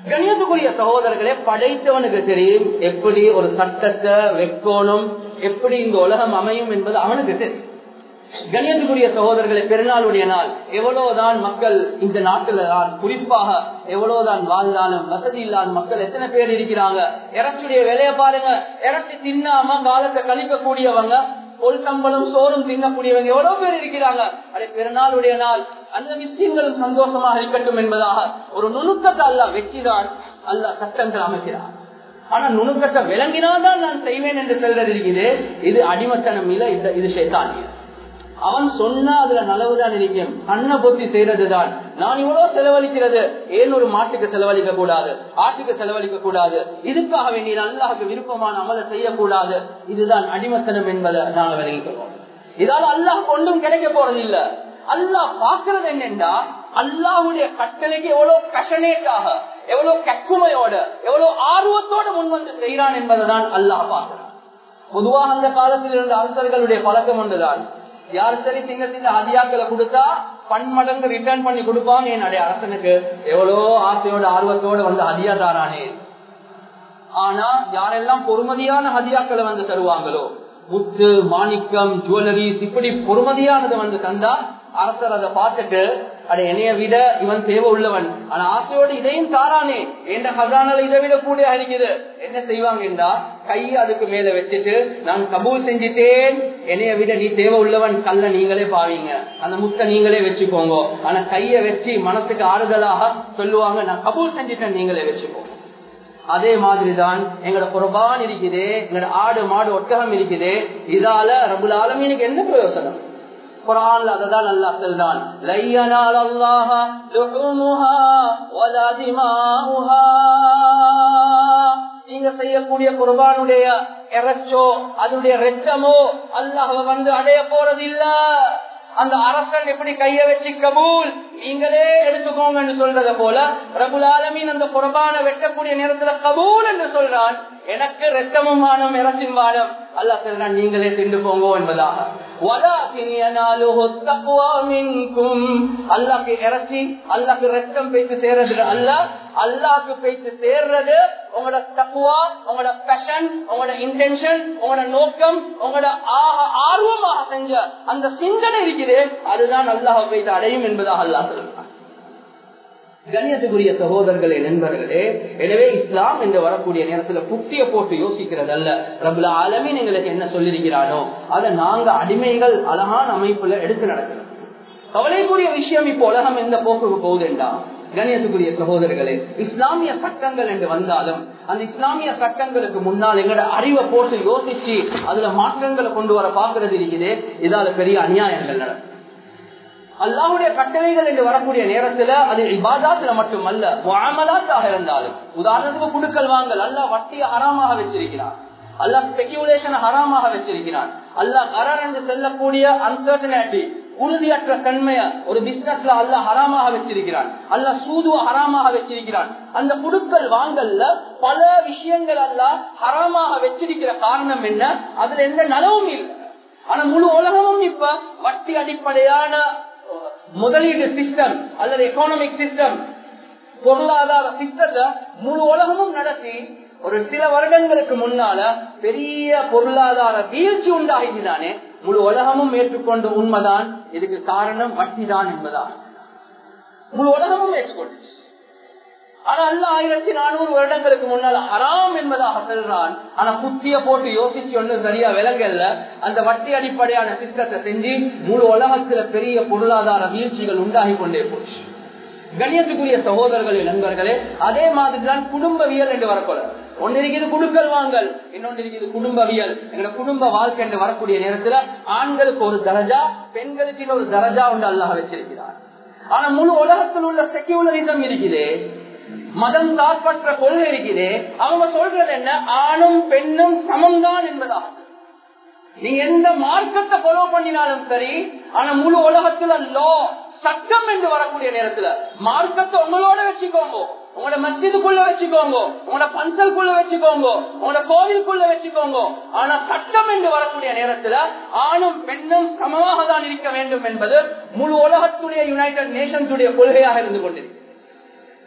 கணியத்துக்குரிய சகோதரர்களே, படைத்தவனுக்கு தெரியும் எப்படி ஒரு சட்டத்தை வைக்கணும், எப்படி இந்த உலகம் அமையும் என்பது அவனுக்கு தெரியும். கணியத்துக்குரிய சகோதரர்களை, பெருநாளுடைய நாள் எவ்வளவுதான் மக்கள் இந்த நாட்டில தான் குறிப்பாக எவ்வளவுதான் வாழ்ந்தாலும் வசதி இல்லாத மக்கள் எத்தனை பேர் இருக்கிறாங்க. இறைச்சியுடைய விலையை பாருங்க, இறைச்சி தின்னாம காலத்தை கழிக்கக்கூடியவங்க, ஒரு சம்பளம் சோறும் தின்னக்கூடியவங்க எவ்வளவு பேர் இருக்கிறாங்க. அதே பெருநாளுடைய நாள் அந்த மிஸ்கின்களும் சந்தோஷமாக இருக்கட்டும் என்பதாக ஒரு நுணுக்கத்தை அல்லாஹ் வெற்றிதான் அல்லாஹ் சட்டங்கள் அமைக்கிறார். ஆனா நுணுக்கத்தை விளங்கினால்தான் நான் செய்வேன் என்று சொல்றது இருக்குது. இது அடிமத்தனம் இல்ல, இது ஷைத்தானியம். அவன் சொன்னா அதுல நலவுதான் இருக்கும். கண்ணை பொத்தி செய்யறதுதான். நான் இவ்வளவு செலவழிக்கிறது ஏன் ஒரு மாட்டுக்கு செலவழிக்க கூடாது, ஆட்டுக்கு செலவழிக்க கூடாது, இதுக்காக வேண்டிய அல்லாஹ்வுக்கு விருப்பமான அமலை செய்யக்கூடாது. இதுதான் அடிமத்தனம் என்பதை நாங்கள் விளங்கிக்கிறோம். இதால அல்லாஹ் கொண்டும் கிடைக்க போறது இல்ல. அல்லாஹ் பாக்குறது என்னென்றா, அல்லாஹ்வுடைய கட்டளைக்கு எவ்வளவு பேஷனேட்டாக, எவ்வளவு கக்குமையோட, எவ்வளவு ஆர்வத்தோட முன் வந்து செய்யறான் என்பதைதான் அல்லாஹ் பார்க்கிறான். பொதுவாக அந்த காலத்தில் இருந்த அரசர்களுடைய பழக்கம் ஒன்றுதான், யார் சரி சின்ன சின்ன ஹதியாக்களை கொடுத்தா பன்மடங்கு ரிட்டர்ன் பண்ணி கொடுப்பாங்க. என்னுடைய அரசனுக்கு எவ்வளோ ஆசையோட ஆர்வத்தோட வந்து ஹதியா தாரானே. ஆனா யாரெல்லாம் பொறுமதியான ஹதியாக்களை வந்து தருவாங்களோ, முத்து மாணிக்கம் ஜுவல்லரிஸ் இப்படி பொறுமதியானதை வந்து தந்தா அரசர் அதை பார்த்துட்டு அட என்னைய விட இவன் தேவை உள்ளவன், ஆனா ஆசையோடு இதையும் தாரானே, என்ற ஹசானால இதை விட கூட இருக்குது. என்ன செய்வாங்கன்றா, கையை அதுக்கு மேல வச்சுட்டு நான் கபூல் செஞ்சிட்டேன், என்னைய விட நீ தேவை உள்ளவன், கல்ல நீங்களே பாவீங்க, அந்த முத்தை நீங்களே வச்சுக்கோங்க. ஆனா கைய வச்சு மனசுக்கு ஆறுதலாக சொல்லுவாங்க, நான் கபூல் செஞ்சிட்டேன், நீங்களே வச்சுக்கோங்க. அதே மாதிரிதான் எங்களோட குர்பான் இருக்குது, எங்களோட ஆடு மாடு ஒட்டகம் இருக்குது. இதால ரப்புல் ஆலமீனுக்கு என்ன பிரயோசனம்? குர்ஆன்ல அததான் அல்லாஹ் சொல்றான், லையனால் அல்லாஹ லுஹுமுஹா வலா திமாஉஹா. நீங்க செய்யக்கூடிய குர்பானுடைய இறைச்சோ அதனுடைய இரத்தமோ அல்லாஹ்வை வந்து அடைய போறது இல்ல. அந்த அரசன் எப்படி கைய வச்சு கபூல் நீங்களே எடுத்துக்கோங்க என்று சொல்றத போல ரப்புல் ஆலமீன் அந்த குர்பானை வெட்டக்கூடிய நேரத்துல கபூல் என்று சொல்றான். எனக்கு இரத்தமும் வானம் இறைச்சியும் வானம், அல்லாஹ் சொல்றான் நீங்களே திண்டு போங்க என்பதாக. அல்லாஹ்க்கு இறைச்சி அல்லாஹ்க்கு இரத்தம் பேச்சு சேர்றது அல்ல, அல்லாஹ்க்கு பேச்சு சேர்றது உங்களோட தக்வா, உங்களோட பேஷன், உங்களோட இன்டென்ஷன், உங்களோட நோக்கம், உங்களோட ஆர்வமாக செஞ்ச அந்த சிந்தனை இருக்குது, அதுதான் அல்லாஹ் பேச்சு அடையும் என்பதாக அல்லாஹ் சொல்றான். கண்ணியத்துக்குரிய சகோதரர்களே, நண்பர்களே, எனவே இஸ்லாம் என்று வரக்கூடிய நேரத்தில் புத்திய போட்டு யோசிக்கிறது அல்ல. ரப்புல் ஆலமீன் எங்களுக்கு என்ன சொல்லியிருக்கிறானோ அதை நாங்க அடிமைகள் அழகான அமைப்புல எடுத்து நடக்கணும். கவலைக்குரிய விஷயம் இப்போ உலகம் எந்த போக்குக்கு போகுதுண்டா, கண்ணியத்துக்குரிய சகோதரர்களே, இஸ்லாமிய சட்டங்கள் என்று வந்தாலும் அந்த இஸ்லாமிய சட்டங்களுக்கு முன்னால் எங்களோட அறிவை போட்டு யோசிச்சு அதுல மாற்றங்களை கொண்டு வர பாக்குறது இருக்குது. இதால பெரிய அநியாயங்கள் நடக்கும். அல்லாஹ்வுடைய கட்டளைகள் என்று வரக்கூடிய நேரத்துல அது இபாதத்துல மட்டுமல்ல, முஆமலாத்தாக இருந்தாலும், உதாரணத்துக்கு குடுக்கல் வாங்கல் அல்லாஹ் வட்டியை ஹராமாக வச்சிருக்கிறான், அல்லாஹ் ஸ்பெகுலேஷன் ஹராமாக வச்சிருக்கிறான், அல்லாஹ் கரார் என்று செல்லக்கூடிய அன்சர்டனிட்டி உறுதியற்ற தன்மைய ஒரு பிசினஸ்ல அல்லாஹ் ஹராமாக வச்சிருக்கிறான், அல்லாஹ் சூதுவ ஹராமாக வச்சிருக்கிறான். அந்த குடுக்கல் வாங்கல்ல பல விஷயங்கள் அல்லாஹ் ஹராமாக வச்சிருக்கிற காரணம் என்ன? அதுல எந்த நலவும் இல்லை. ஆனா முழு உலகமும் இப்ப வட்டி அடிப்படையான முதலீடு சிஸ்டம் அல்லது எக்கானமிக் சிஸ்டம், பொருளாதார சிஸ்டத்தை முழு உலகமும் நடத்தி ஒரு சில வருடங்களுக்கு முன்னால பெரிய பொருளாதார வீழ்ச்சி உண்டாகிதானே முழு உலகமும் ஏற்றுக்கொண்டு உண்மைதான் இதுக்கு காரணம் வட்டி தான் என்பதான் முழு உலகமும் ஏற்றுக்கொண்டு. ஆனா அல்ல ஆயிரத்தி நானூறு வருடங்களுக்கு முன்னால் ஹராம் என்பதாக சொல்றான். ஆனா புத்திய போட்டு யோசிச்சு ஒண்ணு சரியா விலங்கல்ல, அந்த வட்டி அடிப்படையான சிஸ்டத்தை செஞ்சு முழு உலகத்துல பெரிய பொருளாதார வீழ்ச்சிகள் உண்டாகி கொண்டே போச்சு. கண்ணியத்துக்குரிய சகோதரர்களே, நண்பர்களே, அதே மாதிரிதான் குடும்பவியல் என்று வரக்கூடாது. ஒன்னு இருக்குது குடுக்கல் வாங்கல், இன்னொன்று இருக்குது குடும்பவியல். எங்களோட குடும்ப வாழ்க்கை என்று வரக்கூடிய நேரத்துல ஆண்களுக்கு ஒரு தரஜா, பெண்களுக்கு இன்னொரு தரஜா ஒன்று அல்லாஹ் வச்சிருக்கிறார். ஆனா முழு உலகத்தில் உள்ள செக்யூலரிசம் இருக்குது, மதம் சார்பற்ற கொள்கை இருக்குது. அவங்க சொல்றது என்ன? ஆணும் பெண்ணும் சமம்தான் என்பதாக. நீங்க எந்த மார்க்கத்தை ஃபாலோ பண்ணினாலும் சரி, ஆனா முழு உலகத்துல லா சட்டம் என்று வரக்கூடிய நேரத்துல மார்க்கத்தை உங்களோட வச்சுக்கோங்க, உங்களோட மஸ்ஜிதுக்குள்ள வச்சுக்கோங்க, உங்களோட பஞ்சல்குள்ள வச்சுக்கோங்க, உங்களோட கோவிலுக்குள்ள வச்சுக்கோங்க. ஆனா சட்டம் என்று வரக்கூடிய நேரத்துல ஆணும் பெண்ணும் சமமாக தான் இருக்க வேண்டும் என்பது முழு உலகத்துடைய யுனைடெட் நேஷன்ஸ் உடைய கொள்கையாக இருந்து கொண்டிருக்கு.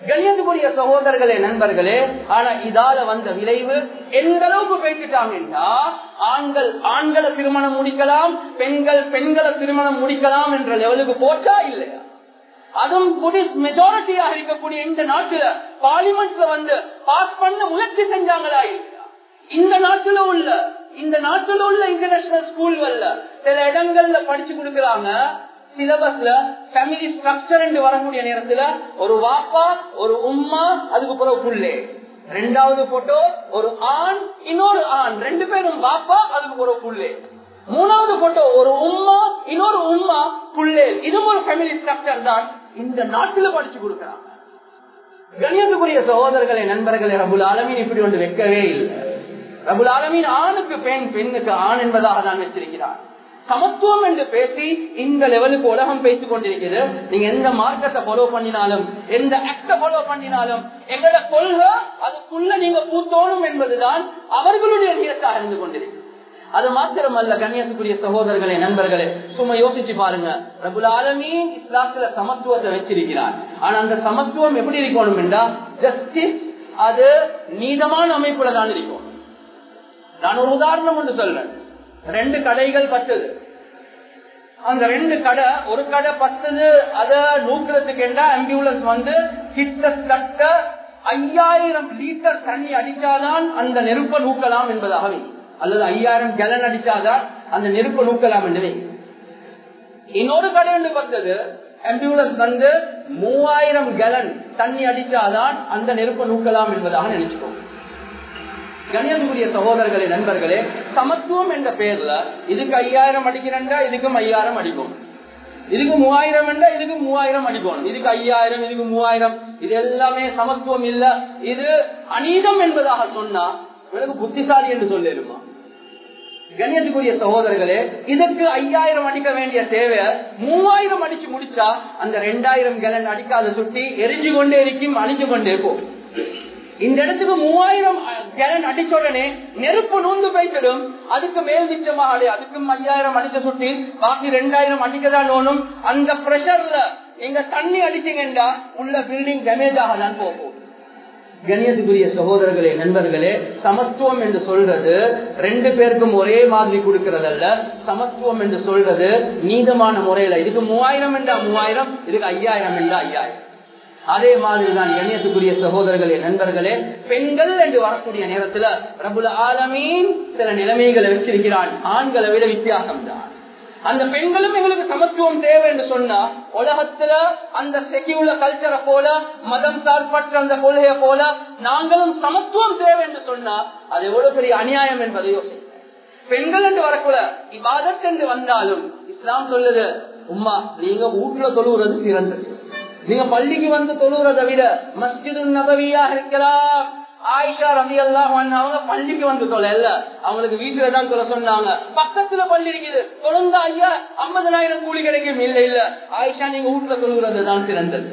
கண்ணியத்துக்குரிய சகோதரர்களே, நண்பர்களே, ஆனா இதால வந்த விளைவு எந்த அளவுக்கு போயிட்டாங்கன்னா, ஆண்கள் ஆண்களை திருமணம் முடிக்கலாம், பெண்கள் பெண்களை திருமணம் முடிக்கலாம் என்ற லெவலுக்கு போச்சா இல்லையா? அதுவும் புடிஸ்ட் மெஜாரிட்டியாக இருக்கக்கூடிய இந்த நாட்டுல பார்லிமெண்ட்ல வந்து பாஸ் பண்ண முயற்சி செஞ்சாங்களா இல்லையா? இந்த நாட்டுல உள்ள இந்த நாட்டுல உள்ள இன்டர்நேஷனல் ஸ்கூல்கள்ல சில இடங்கள்ல படிச்சு கொடுக்கறாங்க. சிலபஸ்ல ஃபேமிலி ஸ்ட்ரக்சர் என்று வரக்கூடிய நேரத்துல ஒரு வாப்பா, ஒரு உம்மா, அதுக்கு பிறகு புள்ளே. ரெண்டாவது போட்டோ ஒரு ஆண், இன்னொரு ஆண், ரெண்டு பேரும் வாப்பா, அதுக்கு பிறகு புள்ளே. மூணாவது போட்டோ ஒரு உம்மா, இன்னொரு உம்மா, புள்ளே. இதுவும் ஒரு ஃபேமிலி ஸ்ட்ரக்சர் தான் இந்த நாட்டுல படிச்சு கொடுக்கறாங்க. கண்ணியத்துக்குரிய சகோதரர்களே, நண்பர்களே, ரப்புல் ஆலமீன் இப்படி ஒன்று வைக்கவே இல்லை. ரப்புல் ஆலமீன் ஆணுக்கு பெண், பெண்ணுக்கு ஆண் என்பதாக தான் வச்சிருக்கிறார். சமத்துவம் என்று பேசி இந்த லெவலுக்கு உலகம் பேசிக் கொண்டிருக்கிறது. நீங்க எந்த மார்க்கத்தை ஃபாலோ பண்ணினாலும், எந்த ஆக்ட ஃபாலோ பண்ணினாலும், எங்களோட கொள்கை அதுக்குள்ள நீங்க பூத்தோணும் என்பதுதான் அவர்களுடைய நியத்தாக இருந்து கொண்டிருக்கு. அது மாத்திரமல்ல கண்ணியத்துக்குரிய சகோதரர்களே, நண்பர்களே, சும்மா யோசிச்சு பாருங்க. ரப்புல் ஆலமீன் இஸ்லாத்துல சமத்துவத்தை வச்சிருக்கிறார். ஆனா அந்த சமத்துவம் எப்படி இருக்கணும் என்றா, ஜஸ்டிஸ் அது நீதமான அமைப்புல தான் இருக்கும். நான் ஒரு உதாரணம் ஒன்று சொல்றேன். ரெண்டு கடைகள் பத்துது. அந்த ரெண்டு கடை, ஒரு கடை பத்துது, அத நூக்கிறதுக்கு என்றா ஆம்புலன்ஸ் வந்து கிட்டத்தட்ட ஐயாயிரம் லிட்டர் தண்ணி அடிச்சாதான் அந்த நெருப்பை நூக்கலாம் என்பதாகவே, அல்லது ஐயாயிரம் கேலன் அடிச்சாதான் அந்த நெருப்பை நூக்கலாம் என்று. இன்னொரு கடை ஒன்று பத்தது, ஆம்புலன்ஸ் வந்து மூவாயிரம் கேலன் தண்ணி அடிச்சாதான் அந்த நெருப்பை நூக்கலாம் என்பதாக நினைச்சுக்கோங்க. கண்ணியத்துக்குரிய சகோதரர்களே, நண்பர்களே, சமத்துவம் என்ற பெயர்ல இதுக்கு ஐயாயிரம் அடிக்கிறா, இதுக்கும் ஐயாயிரம் அடிக்கும். இதுக்கு மூவாயிரம் என்றா இதுக்கு மூவாயிரம் அடிக்கணும். இதுக்கு ஐயாயிரம், இதுக்கு மூவாயிரம். இது எல்லாமே சமத்துவம் இல்ல, இது அநீதம் என்பதாக சொன்னா எனக்கு புத்திசாலி என்று சொல்லிடுமா? கண்ணியத்துக்குரிய சகோதரர்களே, இதுக்கு ஐயாயிரம் அடிக்க வேண்டிய தேவை மூவாயிரம் அடிச்சு முடிச்சா அந்த ரெண்டாயிரம் கேலன் அடிக்காத சுட்டி எரிஞ்சு கொண்டே இருக்கும், அழிஞ்சு கொண்டே போ. இந்த இடத்துக்கு மூவாயிரம் கேலன் அடிச்ச உடனே நெருப்பு நூந்து போய்த்திடும். அதுக்கு மேல் மிச்சமாக அதுக்கும் ஐயாயிரம் அடிக்க சுட்டி பாக்கி ரெண்டாயிரம் அடிக்கதான் ஓணும். அந்த பிரஷர்ல நீங்க தண்ணி அடிச்சீங்கன்னா உள்ள பில்டிங் டேமேஜ் ஆக தான் போகும். கண்ணியத்துக்குரிய சகோதரர்களே, நண்பர்களே, சமத்துவம் என்று சொல்றது ரெண்டு பேருக்கும் ஒரே மாதிரி கொடுக்கறதல்ல. சமத்துவம் என்று சொல்றது நீதமான முறையில. இதுக்கு மூவாயிரம் என்றா மூவாயிரம், இதுக்கு ஐயாயிரம் என்றா ஐயாயிரம். அதே மாதிரிதான் கண்ணியத்துக்குரிய சகோதரர்களே, நண்பர்களே, பெண்கள் என்று வரக்கூடிய நேரத்துல ரப்புல் ஆலமீன் சில நிலைமைகளை வச்சிருக்கிறான். ஆண்களை விட வித்தியாசம் தான். அந்த பெண்களும் எங்களுக்கு சமத்துவம் தேவை என்று சொன்னா, உலகத்துல அந்த செக்யூலர் கல்ச்சரை போல, மதம் சார்பற்ற அந்த கொள்கையை போல நாங்களும் சமத்துவம் தேவை என்று சொன்னா அது எவ்வளவு பெரிய அநியாயம் என்பதை யோசி. பெண்கள் என்று வரக்கூட இபாதத் என்று வந்தாலும் இஸ்லாம் சொல்லுது, உம்மா நீங்க வீட்டுல தொழுகிறது சிறந்தது. நீங்க பள்ளிக்கு வந்து தொழுகிறத விட மஸ்ஜிது நபவியாக இருக்கலாம். ஆயிஷா ரலியல்லாஹு அன்ஹா அவங்க பள்ளிக்கு வந்து தொழல, அவங்களுக்கு வீட்டுல தான் தொழ சொன்னாங்க. பக்கத்துல பள்ளி இருக்குது, தொழுந்தா ஐயா ஐம்பதனாயிரம் கூலி கிடைக்கும். இல்ல இல்ல ஆயிஷா, நீங்க வீட்டுல தொழுகிறது தான் சிறந்தது.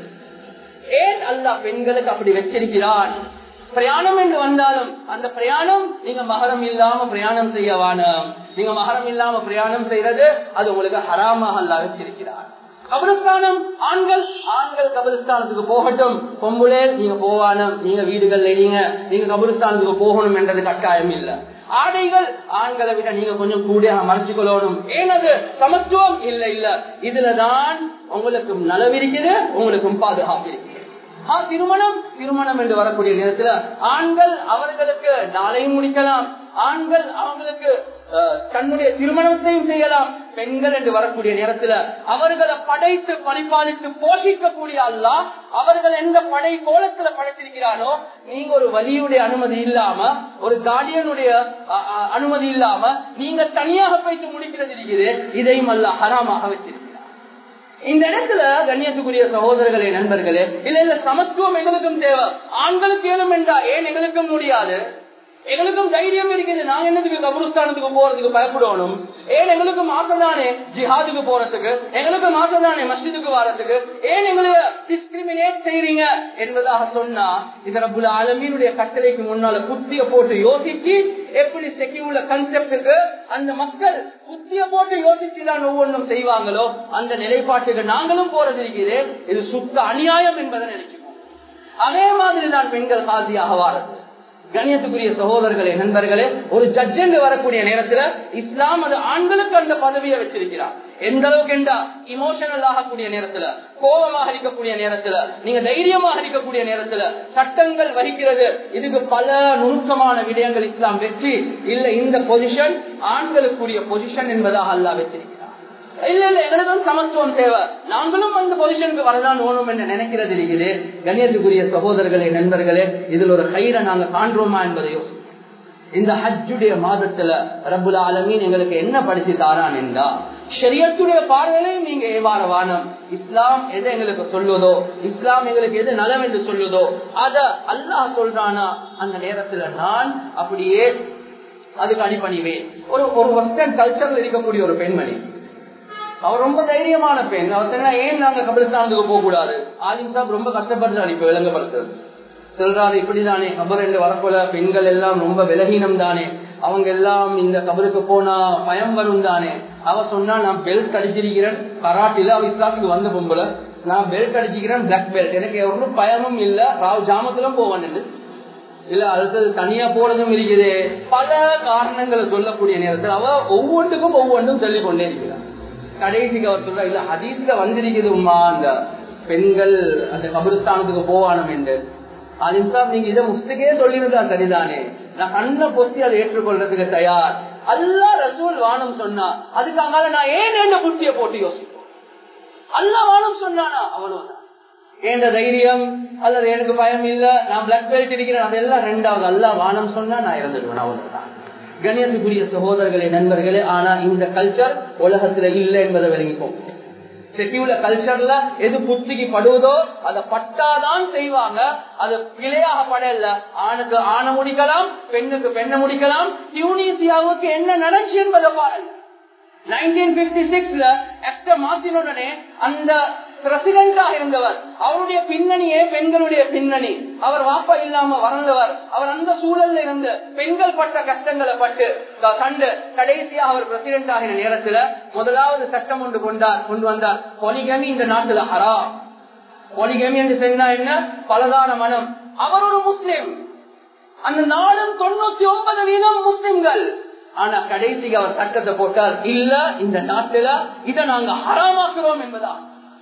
ஏன் அல்லாஹ் பெண்களுக்கு அப்படி வச்சிருக்கிறான்? பிரயாணம் என்று வந்தாலும் அந்த பிரயாணம் நீங்க மஹரம் இல்லாம பிரயாணம் செய்ய வேணும். நீங்க மஹரம் இல்லாம பிரயாணம் செய்யறது அது உங்களுக்கு ஹராமாக அல்லாஹ் வச்சிருக்கிறார். கபிரஸ்தானம் ஆண்கள் ஆண்கள் கபிரஸ்தானத்துக்கு போகட்டும், பொம்புளே நீங்க போவானும், நீங்க வீடுகள்ல நீங்க நீங்க கபிரஸ்தானத்துக்கு போகணும் என்றது கட்டாயம் இல்ல. ஆடைகள் ஆண்களை விட நீங்க கொஞ்சம் கூட மறைச்சு கொள்ளணும். ஏனது சமத்துவம் இல்ல இல்ல. இதுலதான் உங்களுக்கும் நலவிருக்கிறது, உங்களுக்கும் பாதுகாப்பு இருக்கிறது. திருமணம் திருமணம் என்று வரக்கூடிய நேரத்துல ஆண்கள் அவர்களுக்கு நாளையும் முடிக்கலாம், ஆண்கள் அவங்களுக்கு தன்னுடைய திருமணத்தையும் செய்யலாம். பெண்கள் என்று வரக்கூடிய நேரத்துல அவர்களை படைத்து பரிபாலித்து போஷிக்கக்கூடிய அல்லாஹ் அவர்கள் எந்த படை கோலத்துல படைத்திருக்கிறானோ, நீங்க ஒரு வலியுடைய அனுமதி இல்லாம, ஒரு கார்டியனுடைய அனுமதி இல்லாம நீங்க தனியாக போய்த்து முடிக்கிறது இருக்குது. இதையும் அல்லாஹ் ஹராமாக வச்சிருக்கிறார். இந்த இடத்துல கண்ணியத்துக்குரிய சகோதரர்களே, நண்பர்களே, இல்ல இல்ல சமத்துவம் எங்களுக்கும் தேவை. ஆண்களுக்கு ஏழும் என்றா ஏன் எங்களுக்கும் முடியாது? எங்களுக்கும் தைரியம் இருக்குது. நாங்க என்னதுக்கு கபருஸ்தானத்துக்கு போறதுக்கு பயப்படணும்? ஏன் எங்களுக்கும் ஆசைதானே ஜிஹாதுக்கு போறதுக்கு, எங்களுக்கும் ஆசைதானே மஸ்ஜிதுக்கு வர்றதுக்கு, ஏன் எங்களை டிஸ்கிரிமினேட் செய்றீங்க என்பதாக சொன்னா இது ரப்புல் ஆலமீனுடைய கட்டளைக்கு முன்னால புத்திய போட்டு யோசிச்சு, எப்படி செக்யூலர் கன்செப்டுக்கு அந்த மக்கள் புத்திய போட்டு யோசிச்சுதான் ஒவ்வொன்றும் செய்வாங்களோ அந்த நிலைப்பாட்டுக்கு நாங்களும் போறது இருக்குது. இது சுத்த அநியாயம் என்பதை நினைக்கிறோம். அதே மாதிரிதான் பெண்கள் காசியாக வாரது. கண்ணியத்துக்குரிய சகோதரர்களே, நண்பர்களே, ஒரு ஜட்ஜ் என்று வரக்கூடிய நேரத்தில் இஸ்லாம் அது ஆண்களுக்கு அந்த பதவியை வச்சிருக்கிறார். எந்த அளவுக்கு என்றா இமோஷனல் ஆகக்கூடிய நேரத்துல, கோபமாக இருக்கக்கூடிய நேரத்துல, நீங்க தைரியமாக இருக்கக்கூடிய நேரத்துல சட்டங்கள் வகிக்கிறது. இதுக்கு பல நுணுக்கமான விடயங்கள் இஸ்லாம் வெற்றி இல்ல. இந்த பொசிஷன் ஆண்களுக்குரிய பொசிஷன் என்பதாக அல்லாஹ் வச்சிருக்கிறார். இல்ல இல்ல எங்களுக்கு சமத்துவம் தேவை, நாங்களும் அந்த பொசிஷனுக்கு வரதான் வேணும் என்று நினைக்கிறது இருக்குது. கண்ணியத்துக்குரிய சகோதரர்களே, நண்பர்களே, இதுல ஒரு கயிறை நாங்க காண்றோமா என்பதை யோசி. இந்த ஹஜ்ஜுடைய மாதத்துல ரப்புல் ஆலமீன் எங்களுக்கு என்ன படிச்சு தாரான் என்றா, ஷரியத்துடைய பார்வையிலையும் நீங்க ஏவார வானம். இஸ்லாம் எதை எங்களுக்கு சொல்லுவதோ, இஸ்லாம் எங்களுக்கு எது நலம் என்று சொல்லுதோ அத அல்லாஹ் சொல்றானா, அந்த நேரத்துல நான் அப்படியே அதுக்கு அடிபணிவேன். ஒரு ஒரு வெஸ்டர்ன் கல்ச்சர்ல இருக்கக்கூடிய ஒரு பெண்மணி, அவர் ரொம்ப தைரியமான பெண். அவர் சொன்னா, ஏன் நாங்க கபிரிஸ்தானுக்கு போக கூடாது? ஆலிம் சாப் ரொம்ப கஷ்டப்படுறாரு இப்ப விளங்கப்படுத்துறது. சொல்றாரு, இப்படிதானே கபர் என்று வரப்போல பெண்கள் எல்லாம் ரொம்ப விலகீனம் தானே, அவங்க எல்லாம் இந்த கபருக்கு போனா பயம் வரும் தானே. அவ சொன்னா, நான் பெல்ட் அடிச்சிருக்கிறேன் கராட்டில, அவ இஸ்லாத்துக்கு வந்த பொம்பளை, நான் பெல்ட் அடிச்சுக்கிறேன் பிளாக் பெல்ட், எனக்கு ஒரு பயமும் இல்ல, ராவ் ஜாமத்திலும் போவேன் இல்ல, அடுத்தது தனியா போறதும் இருக்குது. பல காரணங்களை சொல்லக்கூடிய நேரத்தில் அவ ஒவ்வொன்றுக்கும் ஒவ்வொன்றும் சொல்லிக் கொண்டே இருக்கிறார். கடைசிக்கு அவர் சொல்ற, இல்ல ஹதீஸ்ல வந்திருக்குதுமா அந்த பெண்கள் அந்த கபிரிஸ்தானத்துக்கு போவானும் என்று. அது நீங்க இதை முஸ்துக்கே சொல்லியிருந்தா சரிதானே, நான் கண்ணை பொத்தி அதை ஏற்றுக்கொள்றதுக்கு தயார். அல்லாஹ் ரசூல் வானம் சொன்னா அதுக்காக நான் ஏன் என்ன புத்திய போட்டு யோசிப்போம். அல்லாஹ் வானம் சொன்னானா அவ்வளவுதான். ஏன் தைரியம் அல்லது எனக்கு பயம் இல்ல, நான் பிளாக் பெல்ட் இருக்கிறேன், அதெல்லாம் ரெண்டாவது. அல்லாஹ் வானம் சொன்னா நான் இறந்துடுவேன், அவ்வளவுதான். கண்ணியத்துக்குரிய சகோதரர்களே, நண்பர்களே, ஆனா இந்த கல்ச்சர் உலகத்துல இல்லை என்பதை விளங்கிப்போம். செக்யூலர் கல்ச்சர்ல எது புத்திக்கு படுவதோ அதை பட்டாதான் செய்வாங்க. அது பிழையாக படல. ஆணுக்கு ஆணை முடிக்கலாம், பெண்ணுக்கு பெண்ணை முடிக்கலாம். டியூனிசியாவுக்கு என்ன நடந்துச்சு என்பதை பாருங்க. நைன்டீன் பிப்டி சிக்ஸ்ல ஆக்ட மாத்தினுடனே அந்த பிரசிடென்டாக இருந்தவர், அவருடைய பின்னணியே பெண்களுடைய பின்னணி. அவர் வாப்பா இல்லாம வளர்ந்தவர். அவர் அந்த சூழல்ல இருந்து பெண்கள் பட்ட கஷ்டங்களை பட்டு கண்டு கடைசியா அவர் பிரசிடென்ட் ஆகிற நேரத்துல முதலாவது சட்டம் ஒன்று கொண்டார் கொண்டு வந்தார். பொலிகமி இந்த நாட்டுல ஹராம். பொலிகமி என்று சொன்னா என்ன? பலதார மனம். அவர் ஒரு முஸ்லிம். அந்த நாடும் தொண்ணூத்தி ஒன்பது வீதம் முஸ்லிம்கள். ஆனா கடைசிக்கு அவர் சட்டத்தை போட்டார், இல்ல இந்த நாட்டுல இதை நாங்க ஹராமாக்குறோம் என்பதா.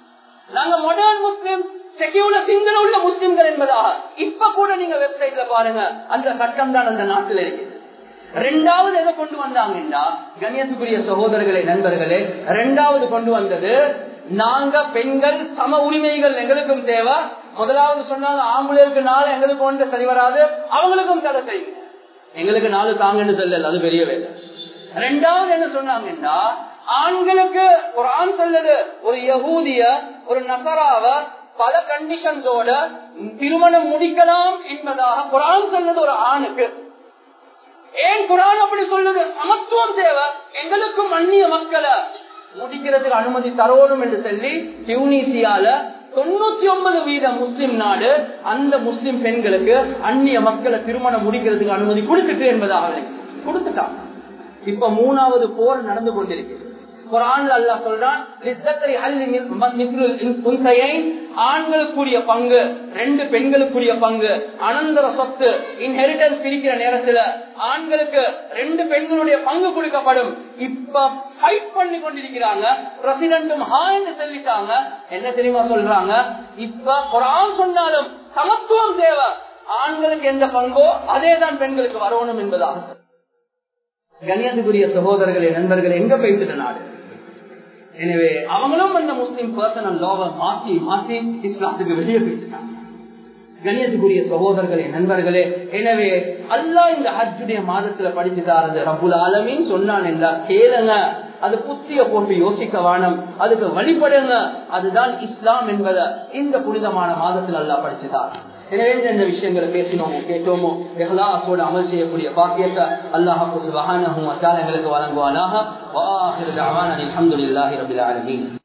நாங்க மாடர்ன் முஸ்லிம், செக்யூலர் சிங்கள உள்ள முஸ்லிம்கள் என்பதாக. இப்ப கூட நீங்க வெப்சைட்ல பாருங்க, அந்த சட்டம் தான் அந்த நாட்டில் இருக்கு. ரெண்டாவது எதை கொண்டு வந்தாங்கன்னா, கண்ணியத்துக்குரிய சகோதரர்களே, நண்பர்களே, ரெண்டாவது கொண்டு வந்தது, நாங்க பெண்கள் சம உரிமைகள் எங்களுக்கும் தேவை. முதலாவது சொன்னாங்க, ஆம்பளைக்கு நாலு எங்களுக்கு ஒன்று சரி வராது, அவங்களுக்கும் தடை செய்யுங்க. எங்களுக்கு நாலு தாங்கன்னு சொல்லல, அது பெரிய வேலை. ரெண்டாவது என்ன சொன்னாங்கன்னா, ஆண்களுக்கு ஒரு ஆண் சொல்லுது, ஒரு யகூதிய ஒரு நசராவ பல கண்டிஷன்ஸோட திருமணம் முடிக்கலாம் என்பதாக குர்ஆன் சொல்லுது ஒரு ஆணுக்கு. ஏன் குர்ஆன் அப்படி சொல்லுது? சமத்துவம் தேவை, எங்களுக்கும் அந்நிய மக்களை முடிக்கிறதுக்கு அனுமதி தரணும் என்று சொல்லி டியூனிசியால தொண்ணூத்தி ஒன்பது வீதம் முஸ்லிம் நாடு அந்த முஸ்லிம் பெண்களுக்கு அந்நிய மக்களை திருமணம் முடிக்கிறதுக்கு அனுமதி கொடுத்துட்டு என்பதாக கொடுத்துட்டாங்க. இப்ப மூணாவது போர் நடந்து கொண்டிருக்கிறது. குர்ஆன்ல அல்லாஹ் சொல்றான், ஆண்களுக்குரிய பங்கு ரெண்டு, பெண்களுக்குரிய பங்கு, அனந்தர சொத்து இன்ஹெரிட்டன்ஸ் பிரிக்கிற நேரத்துல ஆண்களுக்கு ரெண்டு, பெண்களுடைய பங்கு கொடுக்கப்படும். இப்ப ஃபைட் பண்ணி கொண்டிருக்கிறாங்க. பிரசிடென்ட்டும் ஹான்னு சொல்லிட்டாங்க. என்ன தெரியுமா சொல்றாங்க? இப்ப குர்ஆன் சொன்னாலும் சமத்துவம் தேவை, ஆண்களுக்கு எந்த பங்கோ அதேதான் பெண்களுக்கு வரணும் என்பதாக. கண்ணியத்துக்குரிய சகோதரர்களே, நண்பர்களே, எங்க போயிட்டு நாடு. எனவே அவங்களும் அந்த முஸ்லிம் பர்சனல் லாவை மாற்றி மாற்றி இஸ்லாத்துக்கு வெளியே போயிட்டாங்க. கண்ணியத்துக்குரிய சகோதரர்களே, நண்பர்களே, எனவே அல்லாஹ் இந்த ஹஜ்ஜுடைய மாதத்துல படிச்சுட்டாரு. ரப்புல் ஆலமீன் சொன்னான் என்றா கேளுங்க, அது புத்திய போட்டு யோசிக்க வேணும், அதுக்கு வழிபடுங்க. அதுதான் இஸ்லாம் என்பதை இந்த புனிதமான மாதத்தில் அல்லாஹ் படிச்சுட்டார். எனவே இந்த விஷயங்களை பேசினோமோ கேட்டோமோ இஹ்லாஸோடு அமல் செய்யக்கூடிய பாக்கியத்தை அல்லாஹ் சுப்ஹானஹு வ தஆலா எங்களுக்கு வழங்குவானாக. வ ஆகிரு தஅவானா அல்ஹம்துலில்லாஹி ரப்பில் ஆலமீன்.